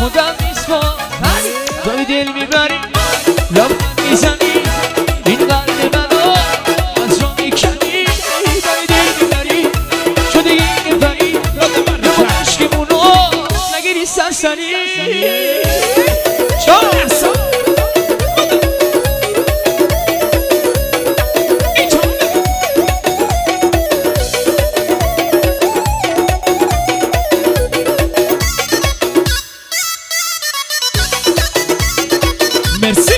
خودم میسپارم داری دل میبری لبخند میزنی این قلب منو از را میکنی داری دل میبری چون دیگه نپری نمون عشقمونو نگیری سرسری مرسی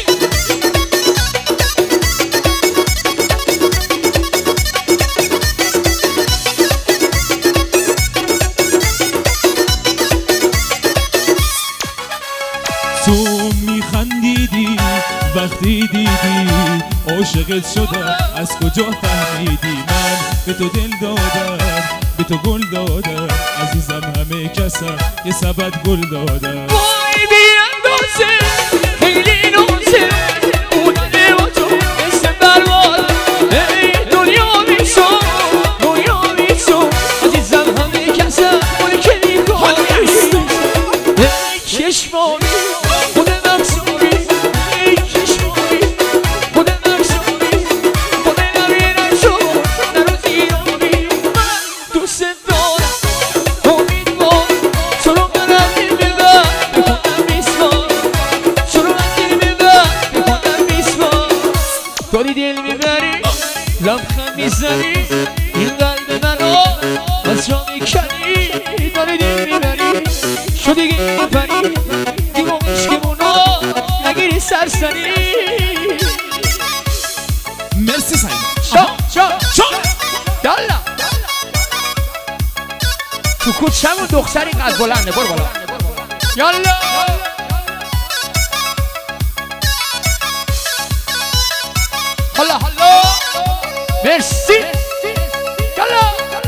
تو میخندیدی وقتی دیدی عاشقت شدم از کجا فهمیدی من به تو دل دادم به تو گل دادم عزیزم همه کسم یه سبد گل دادم وای بی اندازه خیلی نازه اونانه با تو مثل برباد ای دنیا میشو عزیزم همه کسم اونی که میکنی ای چشمانی خود مقصوری ای چشمانی خود مقصوری خود نبینم شو نروزی آبی من دوست دارم امیدوار تو رو برم میبینم بکنم میسپار تو رو من دل میبرم بکنم میسپار داری دل میبری لبخند میزنی این قلب منو از را میکنی داری دل میبری شو دیگه نپری دیگه عشقمونو نگیری سرسری مرسی سعید شا یالا تو کوچه‌مون دختری قد بلنده برو بالا یالا حالا مرسی یالا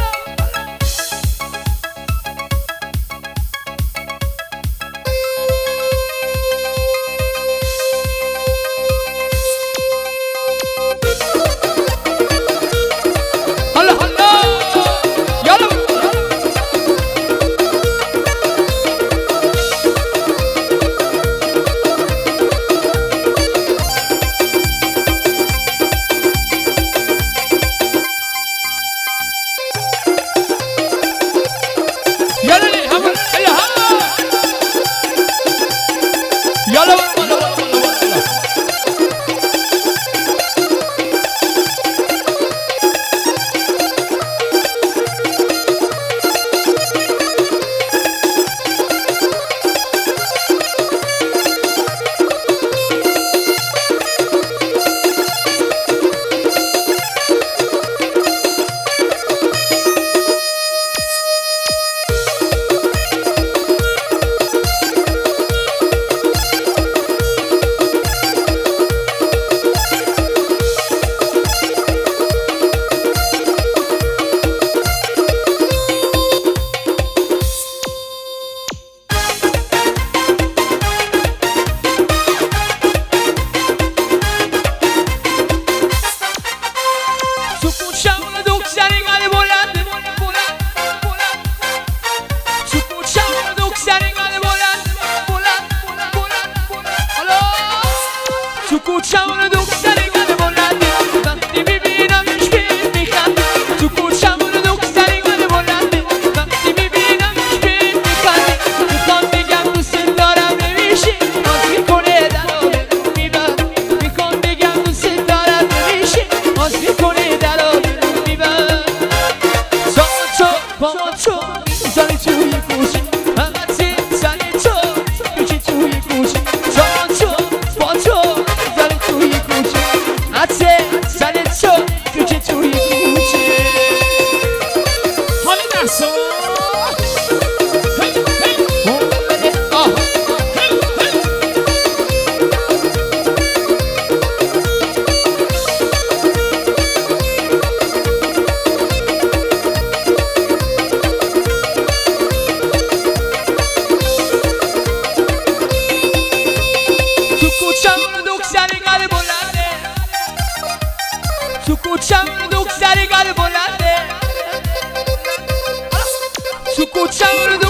کوچه‌مون دختری گل بلنده وقتی میبینمش بهم میخنده تو کوچه‌مون دختری گل بلنده وقتی میبینمش بهم میخنده میخوام بگم دوست دارم نمیشه باز میکنه درو میبند میخوام بگم دوست دارم نمیشه باز میکنه درو میبند با تو میزنی توی گوشه همه زنی تو میشه توی گوشه با تو تو کوچه‌مون دختری گل بلنده تو کوچه‌مون